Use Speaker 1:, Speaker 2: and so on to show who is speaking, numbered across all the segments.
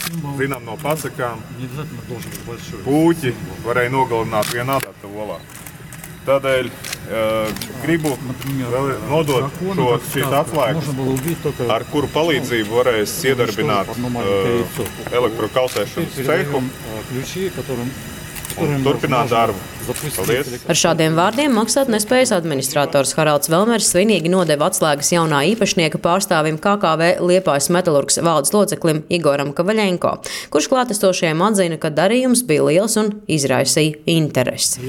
Speaker 1: zinām no pasakām, puķi varēja nogalināt vienā data olā. Tādēļ gribu vēl nodot šīs atslēgas, ar kuru palīdzību varēs iedarbināt elektrokausēšanas cehu un turpināt darbu. Paldies.
Speaker 2: Ar šādiem vārdiem maksātnespējas administrators Haralds Velmers svinīgi nodeva atslēgas jaunā īpašnieka pārstāvim KKV Liepājas metalurgs valdes loceklim Igoram Kavaļenko, kurš klātesošajiem atzina, ka darījums bija liels un izraisīja interesi.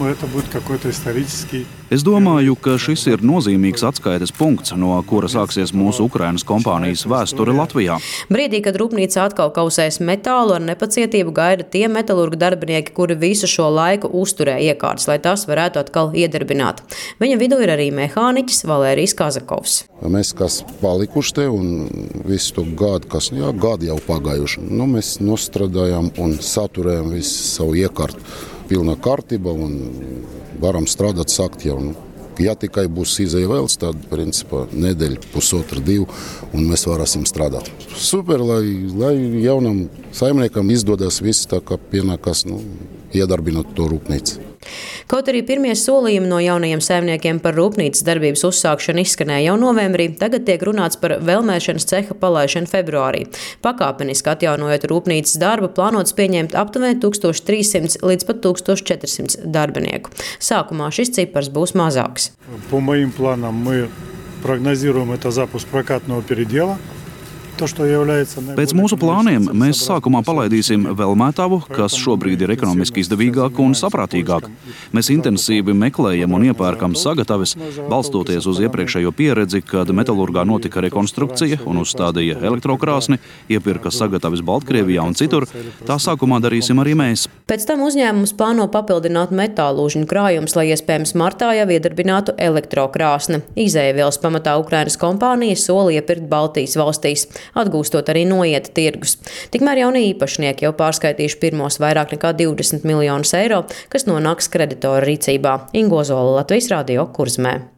Speaker 3: Es domāju, ka šis ir nozīmīgs atskaites punkts, no kura sāksies mūsu Ukrainas kompānijas vēsture Latvijā.
Speaker 2: Brīdī, kad rūpnīca atkal kausēs metālu, ar nepacietību gaida tie metalurgu darbinieki, kuri visu šo laiku uzturē iekārtas, lai tās varētu atkal iedarbināt. Viņa vidū ir arī mehāniķis Valērijs Kazakovs.
Speaker 4: Mēs, kas palikuši te un visu to gadu, gadi jau pagājuši, mēs nostradājām un saturējām visu savu iekārtu. Pilnā kārtība un varam strādāt, sākt jau. Ja tikai būs izēja vēls, tad, principā, nedēļa, pusotra, 2, un mēs varēsim strādāt. Super, lai jaunam saimniekam izdodas viss tā, kā pienākas, iedarbināt to rūpnīcu.
Speaker 2: Kaut arī pirmie solījumi no jaunajiem saimniekiem par rūpnīcas darbības uzsākšanu izskanēja jau novembrī, tagad tiek runāts par velmēšanas ceha palaišanu februārī. Pakāpeniski atjaunojot rūpnīcas darbu, plānots pieņemt aptuveni 1300 līdz pat 1400 darbinieku. Sākumā šis cipars būs mazāks.
Speaker 5: По моим планам мы прогнозируем это запуск прокатного передела.
Speaker 3: Pēc mūsu plāniem mēs sākumā palaidīsim velmētavu, kas šobrīd ir ekonomiski izdevīgāk un saprātīgāk. Mēs intensīvi meklējam un iepērkam sagataves, balstoties uz iepriekšējo pieredzi, kad metalurgā notika rekonstrukcija un uzstādīja elektrokrāsni, iepirka sagataves Baltkrievijā un citur. Tā sākumā darīsim arī mēs.
Speaker 2: Pēc tam uzņēmums plāno papildināt metālūžņu krājumus, lai iespējams martā jau iedarbinātu elektrokrāsni. Izēvielas pamatā Ukrainas kompānija sola iepirkt Baltijas valstīs, atgūstot arī noieta tirgus. Tikmēr jaunie īpašnieki jau pārskaitījuši pirmos vairāk nekā 20 miljonus eiro, kas nonāks kreditoru rīcībā. Ingo Zola, Latvijas Radio, Kurzmē.